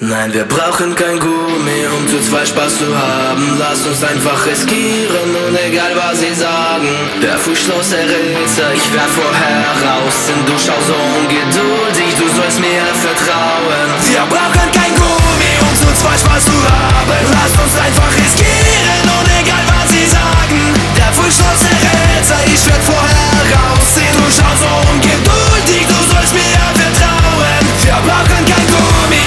Nein, wir brauchen kein Gummi, um zu zweit Spaß zu haben. Lass uns einfach riskieren und egal was sie sagen. Der Fußschloss Rätsel, ich werd vorher raus. Denn du schaust so ungeduldig, du sollst mir vertrauen. Wir brauchen kein Gummi, um zu zweit Spaß zu haben. Lass uns einfach riskieren und egal was sie sagen. Der Fußschloss Rätsel, ich werd vorher raus. Denn du schaust so ungeduldig, du sollst mir vertrauen. Wir brauchen kein Gummi.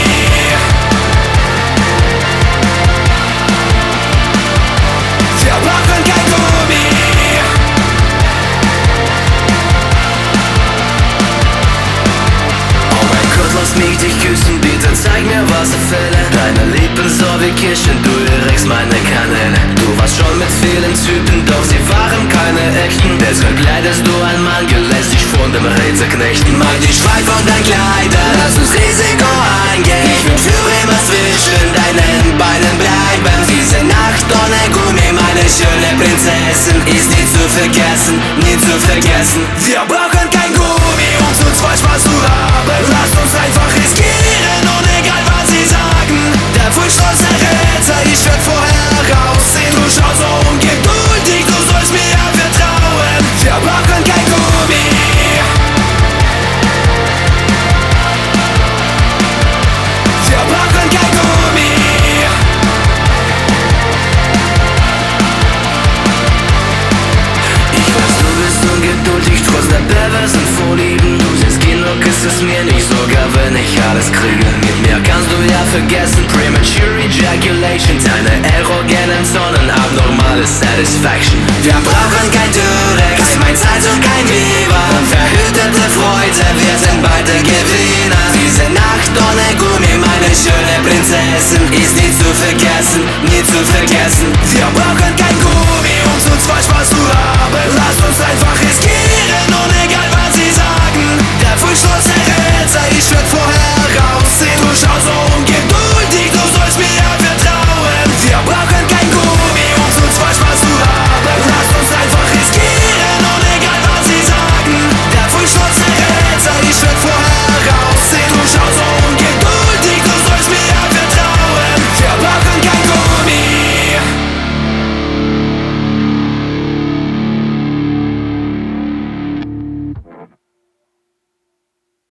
Wir brauchen kein Gummi. Oh mein Gott, lass mich dich küssen, bitte zeig mir, was ich fühle. Deine Lippen so wie Kirschen, du erregst meine Kanäle. Du warst schon mit vielen Typen, doch sie waren keine echten. Deshalb leidest du ein Mann, lässt dich von dem Rätsel knechten. Mach dich frei von deinen Kleidern, lass uns Risiko eingehen. Ich will für immer zwischen deinen Beinen bleiben. Diese Nacht ohne Gummi, meine schöne Prinzessin, ist nie zu vergessen, nie zu vergessen. Wir brauchen kein Gummi, um zu zweit Spaß zu haben. Lass uns einfach riskieren und egal was sie sagen. Der Fußschloss Rätsel, ich werd vorher raussehen. Du schaust so ungeduldig, du sollst mir vertrauen. Wir brauchen kein Gummi. Wir brauchen kein Gummi. Ich weiß, du bist ungeduldig, trotz der perversen Vorlieben. Du siehst genug, ist es mir nicht, sogar wenn ich alles kriege. Mit mir kannst du ja vergessen, premature ejaculation. Deine erogenen Zonen, abnormale Satisfaction. Wir brauchen kein Durex, kein Mainz und kein Viva. Verhütete Freude, wir sind beide Gewinner. Diese Nacht ohne Gummi, meine schöne Prinzessin, ist nie zu vergessen, nie zu vergessen. Wir brauchen kein Gummi, um zu zweit Spaß